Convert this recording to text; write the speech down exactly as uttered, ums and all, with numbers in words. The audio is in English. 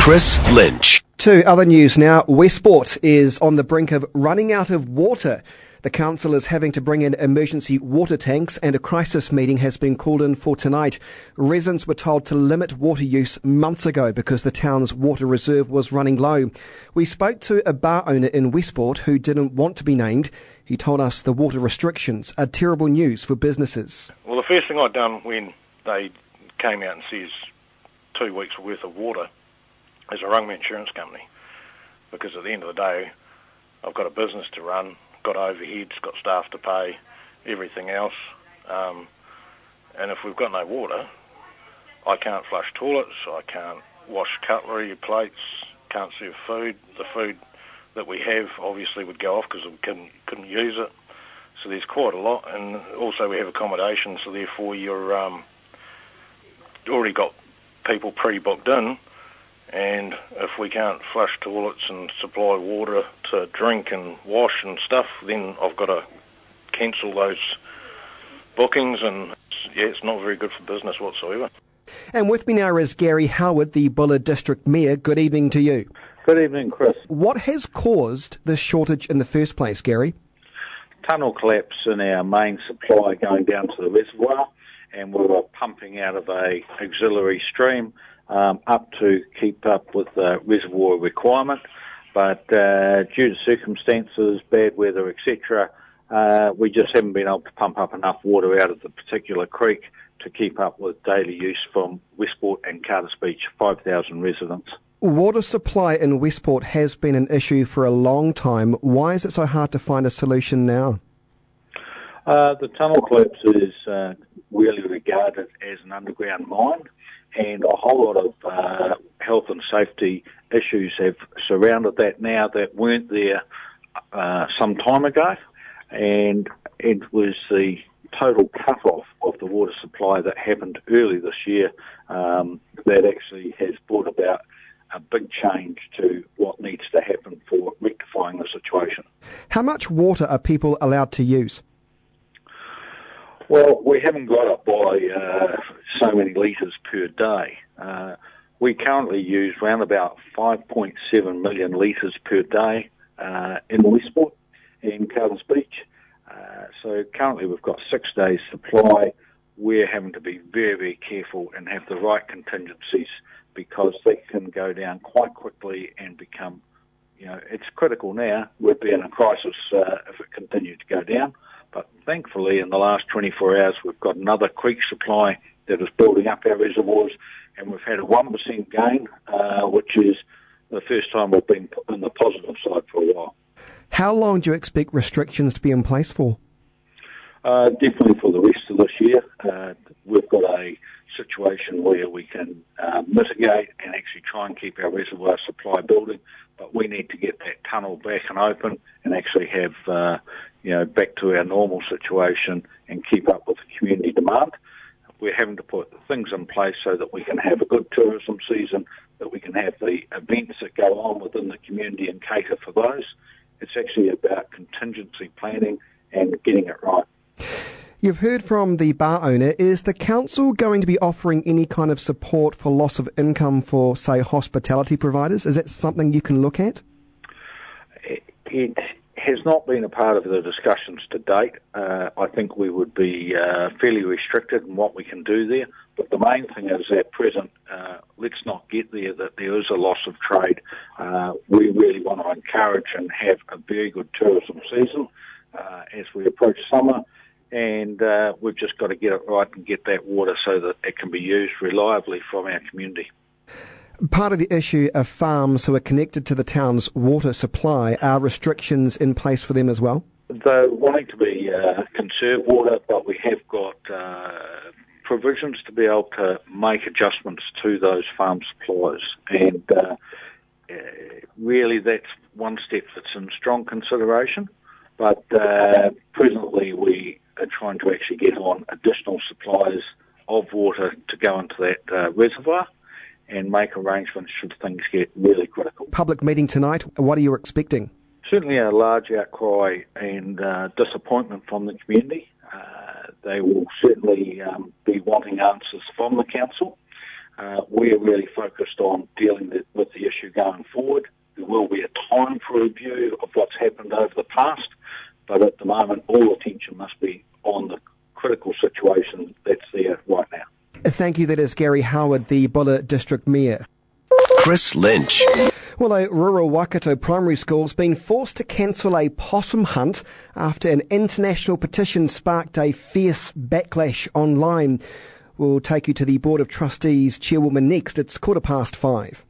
Chris Lynch. To other news now, Westport is on the brink of running out of water. The council is having to bring in emergency water tanks and a crisis meeting has been called in for tonight. Residents were told to limit water use months ago because the town's water reserve was running low. We spoke to a bar owner in Westport who didn't want to be named. He told us the water restrictions are terrible news for businesses. Well, the first thing I'd done when they came out and says two weeks worth of water is I rung my insurance company, because at the end of the day I've got a business to run, got overheads, got staff to pay, everything else, um, and if we've got no water, I can't flush toilets, I can't wash cutlery, plates, can't serve food. The food that we have obviously would go off because we couldn't, couldn't use it. So there's quite a lot, and also we have accommodation, so therefore you're um, already got people pre-booked in, and if we can't flush toilets and supply water to drink and wash and stuff, then I've got to cancel those bookings, and yeah, it's not very good for business whatsoever. And with me now is Gary Howard, the Buller District Mayor. Good evening to you. Good evening, Chris. What has caused this shortage in the first place, Gary? Tunnel collapse in our main supply going down to the reservoir, and we were pumping out of a auxiliary stream um, up to keep up with the reservoir requirement. But uh, due to circumstances, bad weather, et cetera, uh, we just haven't been able to pump up enough water out of the particular creek to keep up with daily use from Westport and Carter's Beach, five thousand residents. Water supply in Westport has been an issue for a long time. Why is it so hard to find a solution now? Uh, the tunnel collapse is uh, really regarded as an underground mine, and a whole lot of uh, health and safety issues have surrounded that now that weren't there uh, some time ago, and it was the total cut-off of the water supply that happened early this year um, that actually has brought about a big change to what needs to happen for rectifying the situation. How much water are people allowed to use? Well, we haven't got it by uh, so many litres per day. Uh, we currently use around about five point seven million litres per day uh, in Westport and Carter's Beach. Uh, so currently we've got six days supply. We're having to be very, very careful and have the right contingencies, because they can go down quite quickly and become, you know, it's critical now. We'd be in a crisis uh, if it continued to go down. But thankfully, in the last twenty-four hours, we've got another creek supply that is building up our reservoirs, and we've had a one percent gain, uh, which is the first time we've been in the positive side for a while. How long do you expect restrictions to be in place for? Uh, definitely for the rest of this year. Uh, we've got a situation where we can uh, mitigate and actually try and keep our reservoir supply building, but we need to get that tunnel back and open and actually have, uh, you know, back to our normal situation and keep up with the community demand. We're having to put things in place so that we can have a good tourism season, that we can have the events that go on within the community and cater for those. It's actually about contingency planning and getting it right. You've heard from the bar owner. Is the council going to be offering any kind of support for loss of income for, say, hospitality providers? Is that something you can look at? It has not been a part of the discussions to date. Uh, I think we would be uh, fairly restricted in what we can do there. But the main thing is at present, uh, let's not get there that there is a loss of trade. Uh, we really want to encourage and have a very good tourism season uh, as we approach summer. And uh, we've just got to get it right and get that water so that it can be used reliably from our community. Part of the issue of farms who are connected to the town's water supply. Are restrictions in place for them as well? They're wanting to be uh, conserve water, but we have got uh, provisions to be able to make adjustments to those farm supplies. And uh, uh, really that's one step that's in strong consideration. But uh, presently we are trying to actually get on additional supplies of water to go into that uh, reservoir and make arrangements should things get really critical. Public meeting tonight, what are you expecting? Certainly a large outcry and uh, disappointment from the community. Uh, they will certainly um, be wanting answers from the council. Uh, we're really focused on dealing with the issue going forward. There will be a time for review of what's happened over the past, but at the moment all attention must be on the critical situation that's there right now. Thank you. That is Gary Howard, the Buller District Mayor. Chris Lynch. Well, a rural Waikato primary school's been forced to cancel a possum hunt after an international petition sparked a fierce backlash online. We'll take you to the Board of Trustees chairwoman next. It's quarter past five.